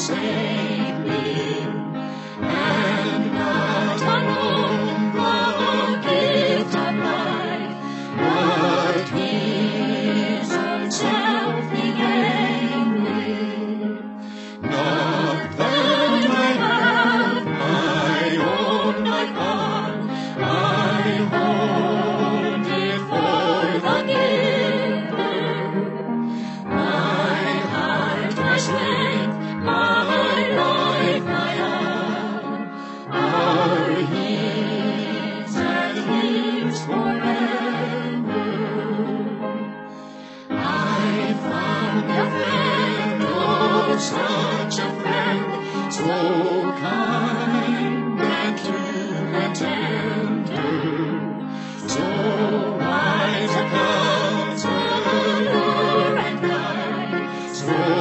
forsake me, and not alone the gift of life, but His own self He gave me. Not that I have my own, my God, I hold it for the giver. My heart, my strength, my life, my all, are His and His forever. I found a friend, oh, such a friend, so kind and true and tender, so wise a counselor and guide, so